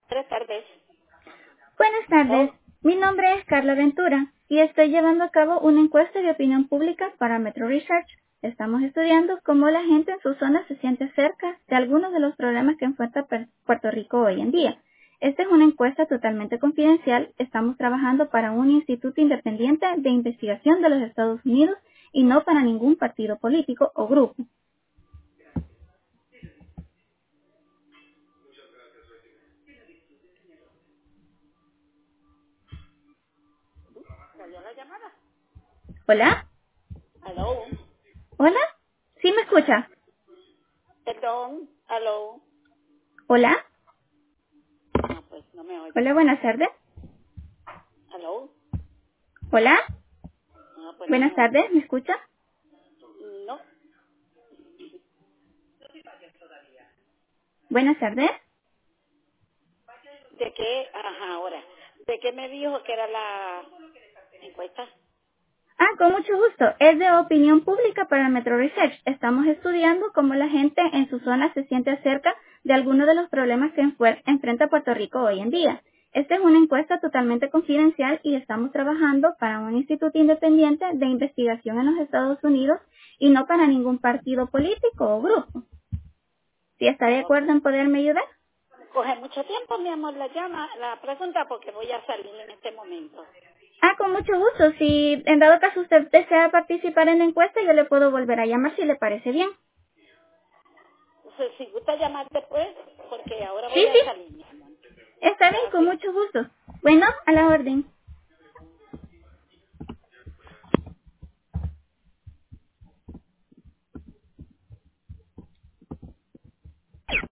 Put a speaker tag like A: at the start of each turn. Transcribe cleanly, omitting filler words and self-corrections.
A: Buenas tardes.
B: Buenas tardes,
A: Oh,
B: mi nombre es Carla Ventura y estoy llevando a cabo una encuesta de opinión pública para Metro Research. Estamos estudiando cómo la gente en su zona se siente acerca de algunos de los problemas que enfrenta Puerto Rico hoy en día. Esta es una encuesta totalmente confidencial. Estamos trabajando para un instituto independiente de investigación de los Estados Unidos y no para ningún partido político o grupo.
A: ¿Cayó la llamada?
B: ¿Hola?
A: ¿Aló?
B: ¿Hola? ¿Sí me escucha?
A: Perdón. ¿Aló?
B: ¿Hola?
A: Ah, pues no me oye.
B: Hola, buenas tardes.
A: ¿Aló?
B: ¿Hola?
A: Ah, pues no
B: Buenas
A: me oye.
B: tardes, ¿me escucha?
A: No.
B: Buenas tardes.
A: ¿De qué? Ajá, ahora. ¿De qué me dijo que era la encuesta?
B: Ah, con mucho gusto. Es de opinión pública para Metro Research. Estamos estudiando cómo la gente en su zona se siente acerca de algunos de los problemas que enfrenta Puerto Rico hoy en día. Esta es una encuesta totalmente confidencial y estamos trabajando para un instituto independiente de investigación en los Estados Unidos y no para ningún partido político o grupo. ¿Si está de
A: Ok.
B: acuerdo en poderme ayudar?
A: Coge mucho tiempo, mi amor, la pregunta porque voy a salir en este momento.
B: Ah, con mucho gusto. Si en dado caso usted desea participar en la encuesta, yo le puedo volver a llamar si le parece bien.
A: Entonces, si gusta llamar después, porque ahora
B: Sí,
A: voy a
B: sí.
A: salir, mi amor.
B: Está bien, con
A: Gracias.
B: mucho gusto. Bueno, a la orden.